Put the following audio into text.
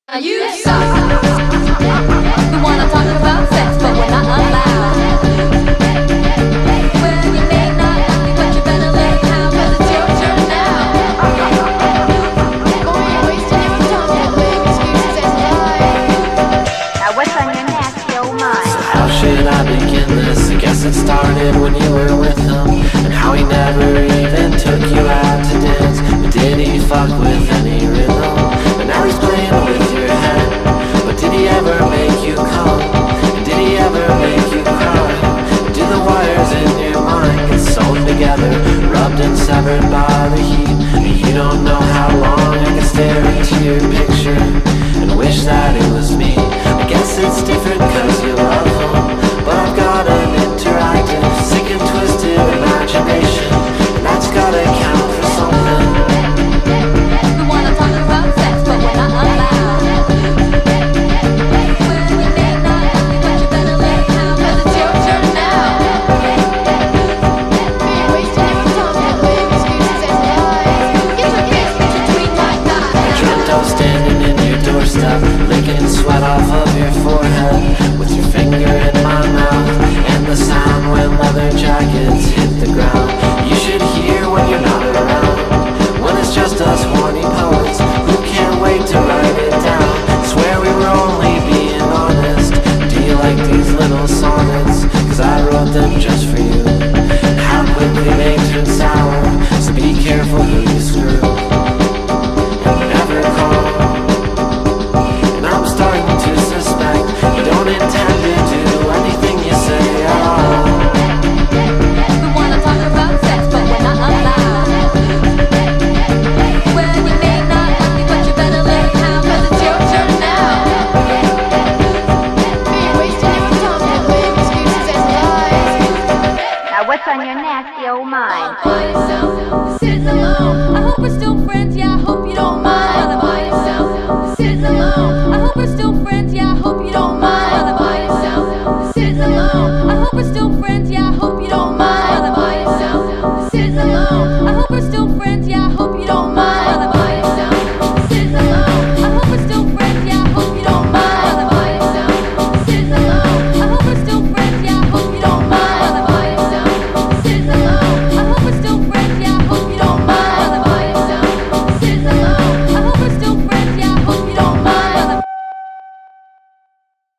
You suck. We wanna talk about sex, but we're not allowed. Well, you may not like me, but you better let it out, 'cause it's your turn now. Boy, you're wasting your time with excuses and lies. Now what's on your nasty old mind? So how should I begin this? I guess it started when you were with him, and how he never even took you out to dance. But did he fuck with any rhythm? But now he's playing with your head. But did he ever make you come? And did he ever make you cry? Do the wires in your mind get sewn together, rubbed and severed by the heat? And you don't know how long I can stare into your picture and wish that it was me. I guess it's different 'cause you love him, but I've got an interactive, sick and twisted imagination, and that's gotta count for something. We wanna talk about sex, but we're not allowed. Well, you may not like me, but you better let it out, 'cause it's your turn now. You're wasting your time with excuses and lies. Get your kiss between my thighs. Dreamt I was standing in your doorstep, licking sweat off of your forehead, with your finger in my mouth, and the sound when leather jackets hit the ground.